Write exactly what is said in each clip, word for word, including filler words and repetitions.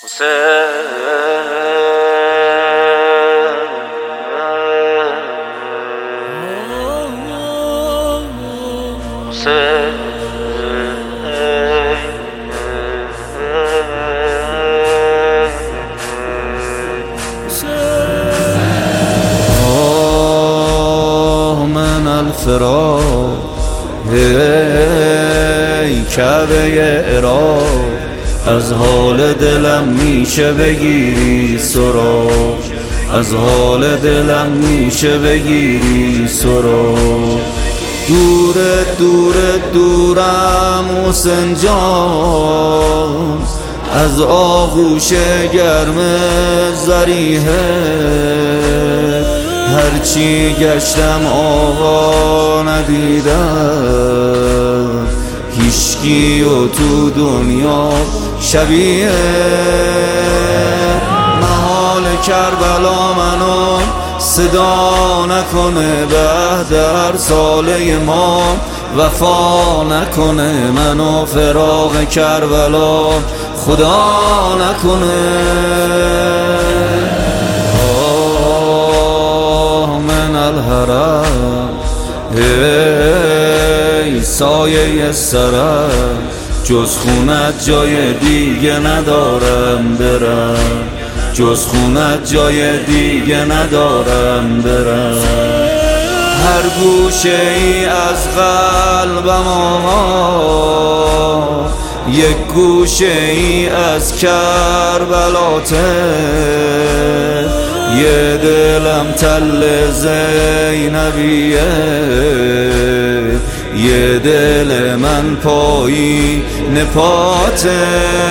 من الفراق ای کعبه عراق، از حال دلم میشه بگیری سراغ، از حال دلم میشه بگیری سراغ. دور دور دورم حسین جان، از آغوش گرم ضریحه، هرچی گشتم آقا ندیدم، هیچکی و تو دنیا شبیه. محال کربلا منو صدا نکنه، به در ساله ما وفا نکنه، منو فراق کربلا خدا نکنه. آه من الحرم ای سایه سرم، جز خونت جای دیگه ندارم برم، جز خونت جای دیگه ندارم برم. هر گوشه ای از قلبم آقا، یک گوشه ای از کربلاته، یه دلم تل زینبیه، یه دل من پایی نپاته.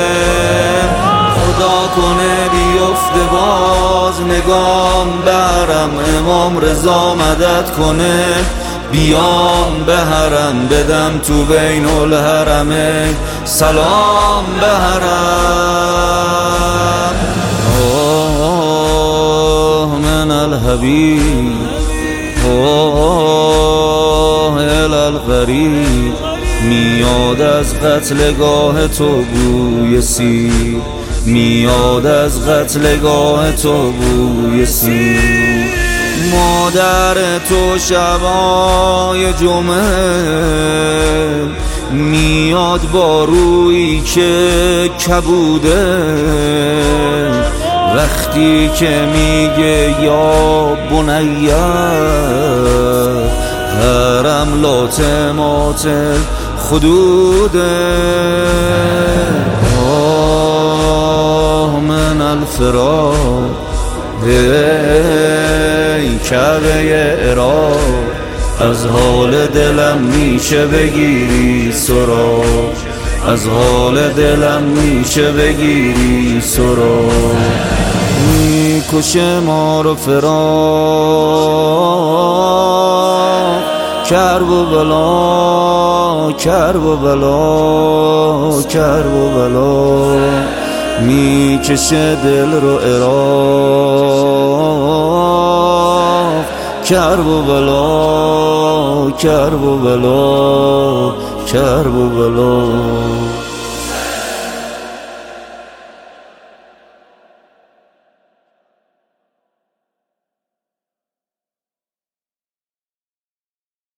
خدا کنه بیفته باز نگام برم، امام رضا مدد کنه بیام به حرم، بدم تو بین الحرمه سلام به حرم. آه من الحبیب آه الالغریب، میاد از قتلگاه تو بوی سیر، میاد از قتلگاه تو بوی سیر. مادر تو شبای جمعه میاد با رویی که کبوده، وقتی که میگه یا بنیه حرم لاتمات خدوده. آه من الفراق ای کعبه عراق، از حال دلم میشه بگیری سراغ، از حال دلم میشه بگیری سراغ. میکشه ما رو فراق، کرب و بلا کرب و بلا کرب و بلا، میکشه دل رو عراق، کرب و بلا کرب و بلا کرب و بلا.